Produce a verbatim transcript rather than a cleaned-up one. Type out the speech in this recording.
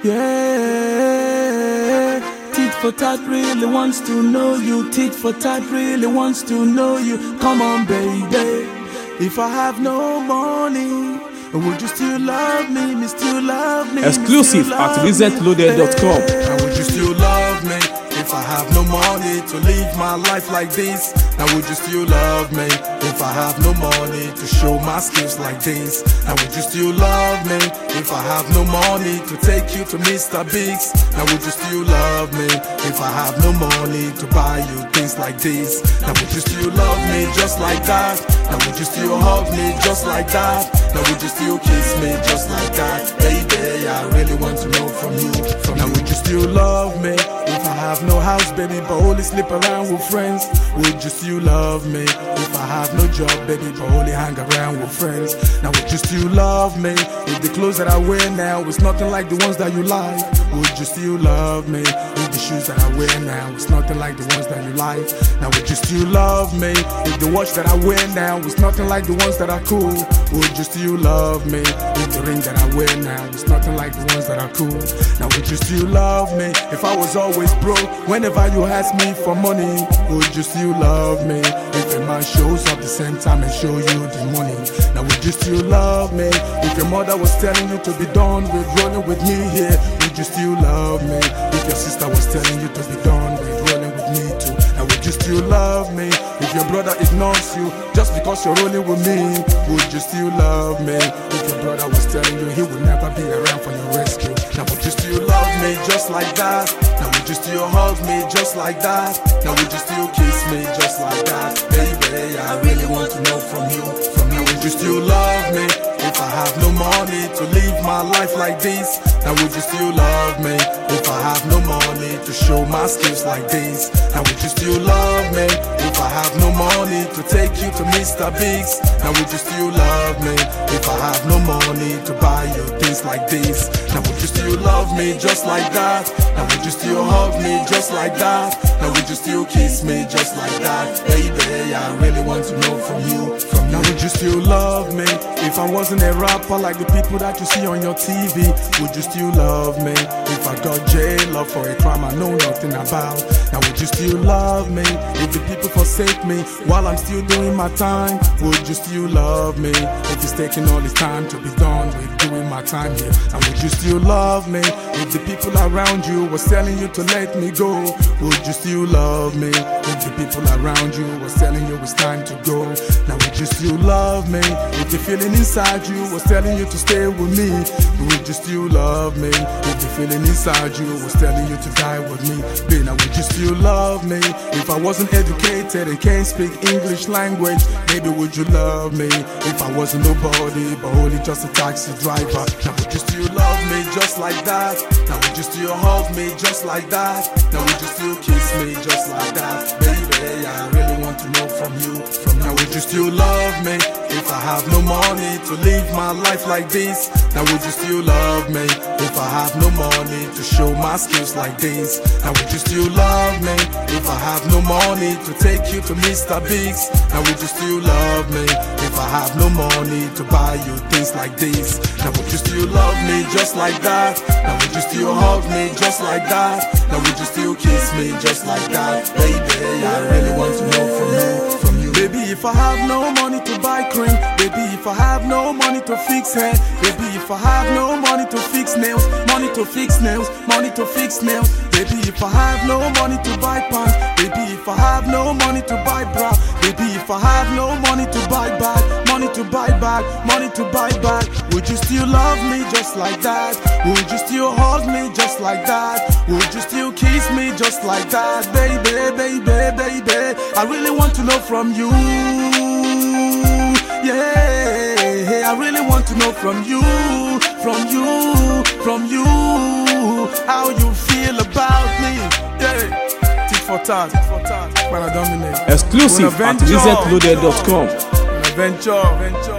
Yeah, tit for tat really wants to know you. Tit for tat really wants to know you. Come on, baby. If I have no money, would you still love me? Me still love me. Exclusive at reset loaded dot com. And would you still love me? If I have no money to live my life like this, now would you still love me? If I have no money to show my skills like this, now would you still love me? If I have no money to take you to Mister Biggs, now would you still love me? If I have no money to buy you things like this, now would you still love me just like that? Now would you still hug me just like that? Now would you still kiss me just like that? Baby, I really want to know from you. From now would you still love me? If I have no house, baby, but only sleep around with friends, would you still love me? If I have no job, baby, but only hang around with friends, now would you still love me? If the clothes that I wear now is nothing like the ones that you like, would you still love me? If the shoes that I wear now is nothing like the ones that you like, now would you still love me? If the watch that I wear now is nothing like the ones that are cool, would you still love me? If the ring that I wear now is nothing like the ones that are cool, now would you still love me? If I was always broke, whenever you ask me for money, would you still love me? If a man shows up the same time and show you the money, now would you still love me? If your mother was telling you to be done with rolling with me here, would you still love me? If your sister was telling you to be done with rolling with me too, now would you still love me? If your brother ignores you just because you're rolling with me, would you still love me? If your brother was telling you he would never be around for your rescue, now would you still love me just like that? Now would you still hug me just like that? Now would you still kiss me just like that? Baby, I really want to know from you. From now would you still love me? If I have no money to live my life like this, now would you still love me? If I have no money to show my skills like this, now would you still love me? If I have no money to take you to Mister Biggs, now would you still love me? If I have no money to buy you things like this, now would you still love me just like that? Now would you still hug me just like that? Now would you still kiss me just like that? Baby, I really want to know from you. From now would you still love me? If I wasn't a rapper like the people that you see on your T V, would you still love me? If I got jail up for a crime I know nothing about, now would you still love me? If the people forsake me while I'm still doing my time, would you still love me? If it's taking all this time to be done with doing my time here, now would you still love me? If the people around you was telling you to let me go, would you still love me? If the people around you was telling you it's time to go, now would you still love me? If the feeling inside you was telling you to stay with me, would you still love me? If the feeling inside you was telling you to die with me, then now would you still love me? If I wasn't educated and can't speak English language, maybe would you love me? If I wasn't nobody but only just a taxi driver, now would you still love me just like that? Now would you still hug me just like that? Now would you still kiss me just like that? Baby, I really want to know from you. From now would you still love me? If I have no money to live my life like this, now would you still love me? If I have no money to show my skills like this, now would you still love me? If I have no money to take you to Mister Biggs, now would you still love me? If I have no money to buy you things like this, now would you still love me just like that? Now would you still hug me just like that? Now would you still kiss me just like that? Baby, I really want to know from you. From you. Baby, if I have no money to buy cream, baby, if I have no money to fix hair, baby, if I have no money to fix nails, money to fix nails, money to fix nails, baby, if I have no money to buy pants, baby, if I have no money to buy bra, baby, if I have no money to buy bag, money to buy bag, money to buy bag, would you still love me just like that? Would you still hug me just like that? Would you still kiss me just like that? Baby, baby, baby, I really want to know from you. Yeah, I really want to know from you, from you, from you, how you feel about me. Yeah, tit for tat, when I dominate. Exclusive at reset loaded dot com. Venture, venture.